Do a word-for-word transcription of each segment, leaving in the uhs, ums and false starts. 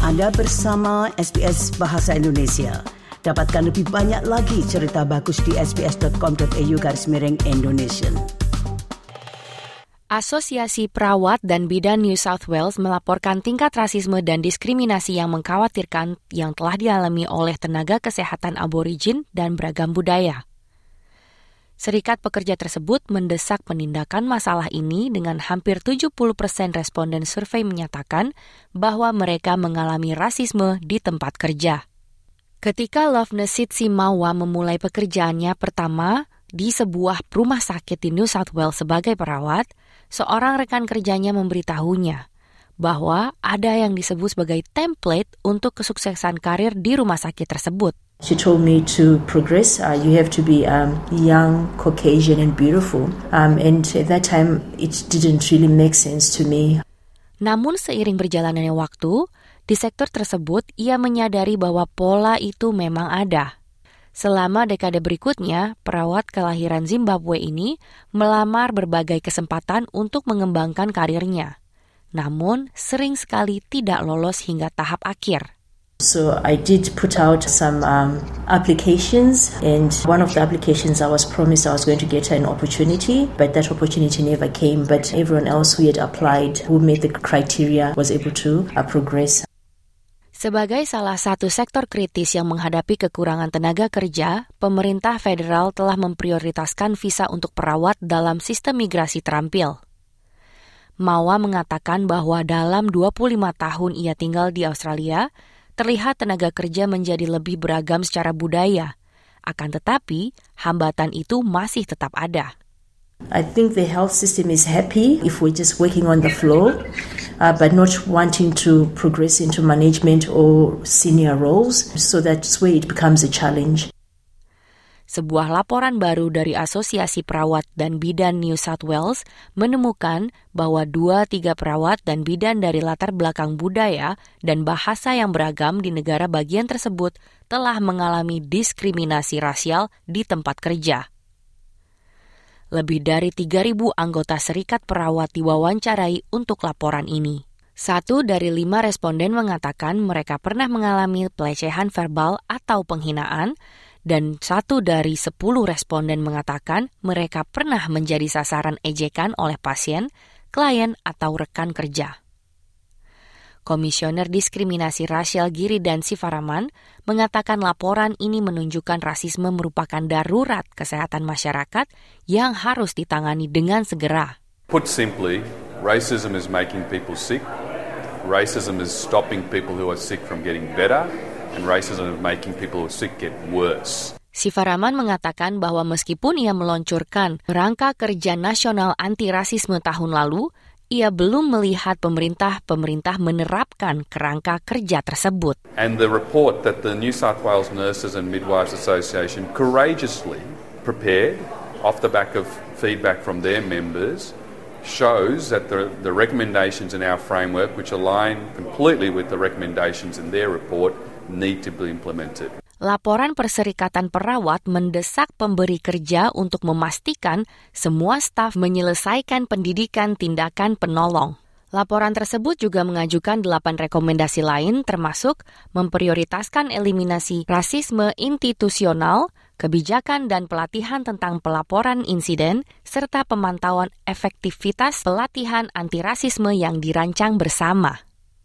Anda bersama S B S Bahasa Indonesia. Dapatkan lebih banyak lagi cerita bagus di sbs.com.au garis miring Indonesian. Asosiasi Perawat dan Bidan New South Wales melaporkan tingkat rasisme dan diskriminasi yang mengkhawatirkan yang telah dialami oleh tenaga kesehatan aborigin dan beragam budaya. Serikat pekerja tersebut mendesak penindakan masalah ini dengan hampir tujuh puluh persen responden survei menyatakan bahwa mereka mengalami rasisme di tempat kerja. Ketika Loveness Sitsi Mawa memulai pekerjaannya pertama di sebuah rumah sakit di New South Wales sebagai perawat, seorang rekan kerjanya memberitahunya bahwa ada yang disebut sebagai template untuk kesuksesan karir di rumah sakit tersebut. She told me to progress, uh, you have to be um, young, Caucasian and beautiful. Um, and at that time, it didn't really make sense to me. Namun seiring berjalannya waktu, di sektor tersebut ia menyadari bahwa pola itu memang ada. Selama dekade berikutnya, perawat kelahiran Zimbabwe ini melamar berbagai kesempatan untuk mengembangkan karirnya. Namun, sering sekali tidak lolos hingga tahap akhir. So I did put out some um, applications, and one of the applications I was promised I was going to get an opportunity, but that opportunity never came. But everyone else who had applied, who met the criteria, was able to uh, progress. Sebagai salah satu sektor kritis yang menghadapi kekurangan tenaga kerja, pemerintah federal telah memprioritaskan visa untuk perawat dalam sistem migrasi terampil. Mawa mengatakan bahwa dalam dua puluh lima tahun ia tinggal di Australia, terlihat tenaga kerja menjadi lebih beragam secara budaya. Akan tetapi, hambatan itu masih tetap ada. I think the health system is happy if we're just working on the floor, uh, but not wanting to progress into management or senior roles, so that's where it becomes a challenge. Sebuah laporan baru dari Asosiasi Perawat dan Bidan New South Wales menemukan bahwa dua tiga perawat dan bidan dari latar belakang budaya dan bahasa yang beragam di negara bagian tersebut telah mengalami diskriminasi rasial di tempat kerja. Lebih dari tiga ribu anggota serikat perawat diwawancarai untuk laporan ini. Satu dari lima responden mengatakan mereka pernah mengalami pelecehan verbal atau penghinaan, dan satu dari sepuluh responden mengatakan mereka pernah menjadi sasaran ejekan oleh pasien, klien, atau rekan kerja. Komisioner Diskriminasi Rasial Giridan Sivaraman mengatakan laporan ini menunjukkan rasisme merupakan darurat kesehatan masyarakat yang harus ditangani dengan segera. Put simply, racism is making people sick, racism is stopping people who are sick from getting better, and racism is making people who are sick get worse. Sivaraman mengatakan bahwa meskipun ia meluncurkan Kerangka Kerja Nasional Anti Rasisme tahun lalu, ia belum melihat pemerintah-pemerintah menerapkan kerangka kerja tersebut. And the report that the New South Wales Nurses and Midwives Association courageously prepared off the back of feedback from their members shows that the, the recommendations in our framework, which align completely with the recommendations in their report, need to be implemented. Laporan Perserikatan Perawat mendesak pemberi kerja untuk memastikan semua staf menyelesaikan pendidikan tindakan penolong. Laporan tersebut juga mengajukan delapan rekomendasi lain termasuk memprioritaskan eliminasi rasisme institusional, kebijakan dan pelatihan tentang pelaporan insiden, serta pemantauan efektivitas pelatihan antirasisme yang dirancang bersama.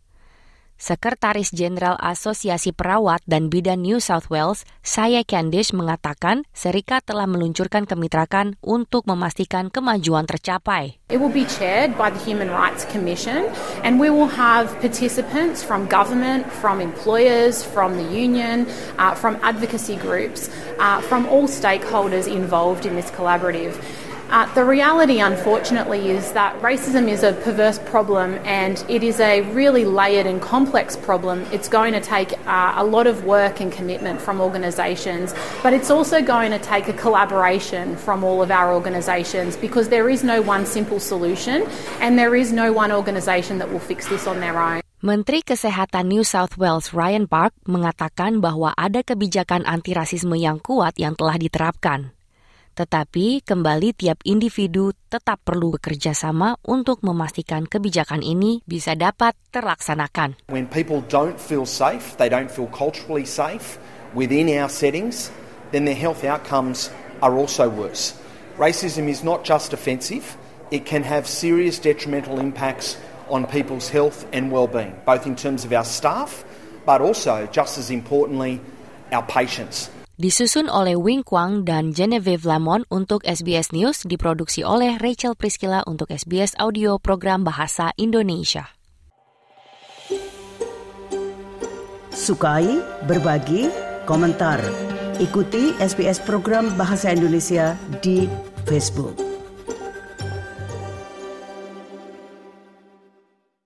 Sekretaris Jenderal Asosiasi Perawat dan Bidan New South Wales, Saya Candice, mengatakan serikat telah meluncurkan kemitraan untuk memastikan kemajuan tercapai. It will be chaired by the Human Rights Commission, and we will have participants from government, from employers, from the union, uh, from advocacy groups, uh, from all stakeholders involved in this collaborative. Uh, the reality, unfortunately, is that racism is a perverse problem and it is a really layered and complex problem. It's going to take uh, a lot of work and commitment from organisations, but it's also going to take a collaboration from all of our organisations because there is no one simple solution and there is no one organisation that will fix this on their own. Menteri Kesehatan New South Wales Ryan Park mengatakan bahwa ada kebijakan antirasisme yang kuat yang telah diterapkan. Tetapi kembali tiap individu tetap perlu bekerja sama untuk memastikan kebijakan ini bisa dapat terlaksanakan. When people don't feel safe, they don't feel culturally safe within our settings, then their health outcomes are also worse. Racism is not just offensive, it can have serious detrimental impacts on people's health and well-being, both in terms of our staff, but also, just as importantly, our patients. Disusun oleh Wing Kwang dan Genevieve Lamont untuk S B S News, diproduksi oleh Rachel Priscilla untuk S B S Audio Program Bahasa Indonesia. Sukai, berbagi, komentar. Ikuti S B S Program Bahasa Indonesia di Facebook.